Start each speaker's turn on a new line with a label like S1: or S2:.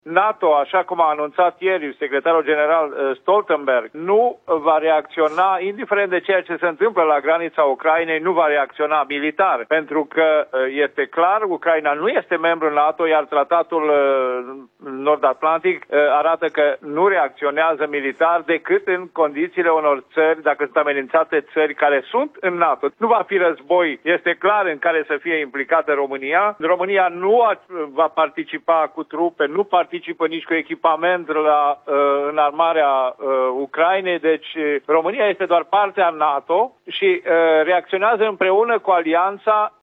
S1: NATO, așa cum a anunțat ieri secretarul general Stoltenberg, nu va reacționa, indiferent de ceea ce se întâmplă la granița Ucrainei, nu va reacționa militar, pentru că este clar, Ucraina nu este membru NATO, iar tratatul Nord-Atlantic arată că nu reacționează militar decât în condițiile unor țări, dacă sunt amenințate țări care sunt în NATO. Nu va fi război, este clar, în care să fie implicată România. România nu va participa cu trupe, nu participă nici cu echipament la înarmarea Ucrainei, deci România este doar partea NATO și reacționează împreună cu alianța